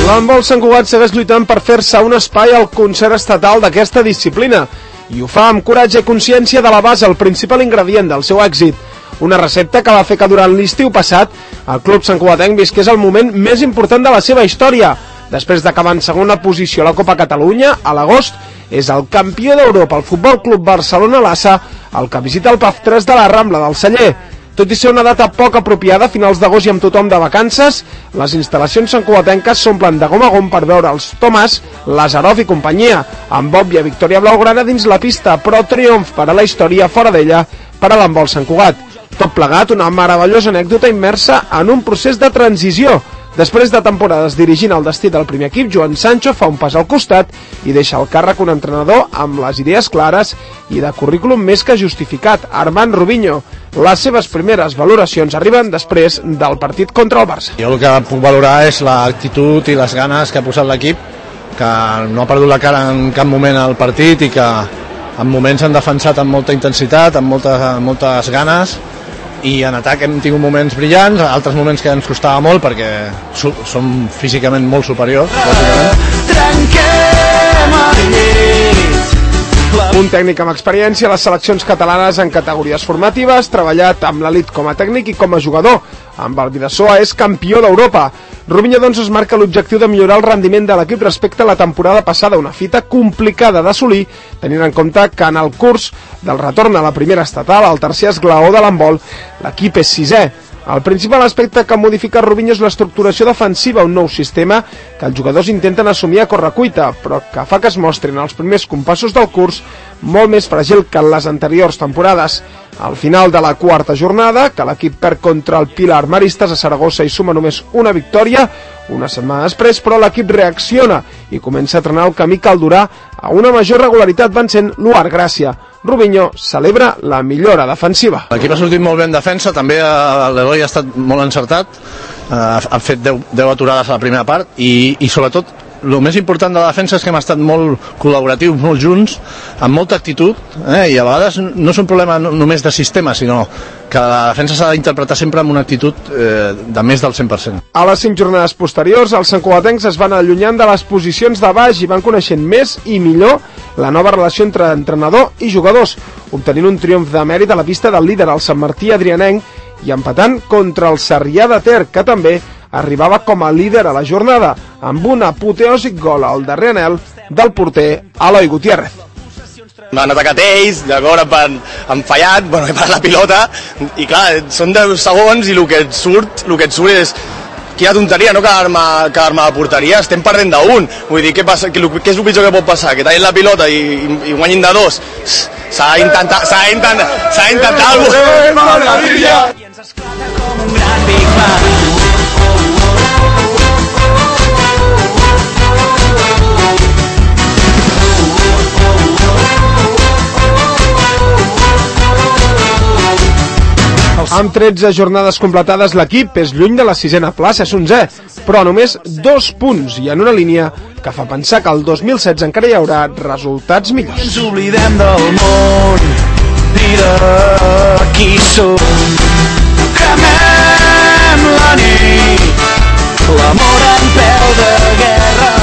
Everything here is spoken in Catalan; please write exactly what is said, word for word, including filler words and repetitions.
L'handbol Sant Cugat segueix lluitant per fer-se un espai al concert estatal d'aquesta disciplina i ho fa amb coratge i consciència de la base, el principal ingredient del seu èxit. Una recepta que va fer que durant l'estiu passat el club santcugatenc visqués el moment més important de la seva història. Després d'acabar en segona posició a la Copa Catalunya, a l'agost és el campió d'Europa, el Futbol Club Barcelona Lassa, el que visita el P A F tres de la Rambla del Celler. Tot i ser una data poc apropiada, a finals d'agost i amb tothom de vacances, les instal·lacions santcugatenques s'omplen de gom a gom per veure els Tomàs, Lazarov i companyia, amb òbvia victòria blaugrana dins la pista, però triomf per a la història fora d'ella per a l'handbol Sant Cugat. Tot plegat, una meravellosa anècdota immersa en un procés de transició. Després de temporades dirigint el destí del primer equip, Joan Sancho fa un pas al costat i deixa el càrrec un entrenador amb les idees clares i de currículum més que justificat, Armand Rubinho. Les seves primeres valoracions arriben després del partit contra el Barça. Jo el que puc valorar és l'actitud i les ganes que ha posat l'equip, que no ha perdut la cara en cap moment al partit i que en moments han defensat amb molta intensitat, amb moltes, moltes ganes, i en atac hem tingut moments brillants, altres moments que ens costava molt perquè som físicament molt superiors, un tècnic amb experiència a les seleccions catalanes en categories formatives, treballat amb l'elit com a tècnic i com a jugador. Amb el Bidasoa és campió d'Europa. Rubinho doncs es marca l'objectiu de millorar el rendiment de l'equip respecte a la temporada passada, una fita complicada d'assolir, tenint en compte que en el curs del retorn a la primera estatal, el tercer esglaó de l'handbol, l'equip és sisè. El principal aspecte que modifica Rubinho és l'estructuració defensiva, un nou sistema que els jugadors intenten assumir a correcuita, però que fa que es mostrin els primers compassos del curs molt més fràgil que en les anteriors temporades. Al final de la quarta jornada, que l'equip perd contra el Pilar Maristes a Saragossa i suma només una victòria, una setmana després, però l'equip reacciona i comença a trenar el camí que el durà a una major regularitat vencent l'Uar Gràcia. Rubinho celebra la millora defensiva. L'equip ha sortit molt bé en defensa, també l'Eloi ha estat molt encertat, ha fet deu aturades a la primera part i, i sobretot el més important de la defensa és que hem estat molt col·laboratius, molt junts, amb molta actitud, eh? I a vegades no és un problema només de sistema, sinó que la defensa s'ha d'interpretar sempre amb una actitud eh, de més del cent per cent. A les cinc jornades posteriors, els santcugatencs es van allunyant de les posicions de baix i van coneixent més i millor la nova relació entre entrenador i jugadors, obtenint un triomf de mèrit a la pista del líder, el Sant Martí adrianenc, i empatant contra el Sarrià de Ter, que també arribava com a líder a la jornada, amb un apoteòsic gol al darrer anel del porter Eloi Gutiérrez. M'han atacat ells, llavors han, han fallat, bueno, he parat la pilota, i clar, són deu segons i el que et surt, el que et surt és quina tonteria, no quedar-me quedar a la porteria, estem perdent d'un. Vull dir, què, passa, què, què és el pitjor que pot passar? Que tallin la pilota i, i, i guanyin de dos? S'ha d'intentar, s'ha d'intentar, s'ha d'intentar alguna cosa. I ens esclata com un gran Big Bang. Amb tretze jornades completades, l'equip és lluny de la sisena plaça, és onzè, però només dos punts i en una línia que fa pensar que el dos mil setze encara hi haurà resultats millors. Ens oblidem del món i de qui som. Cremem la nit, l'amor en peu de guerra.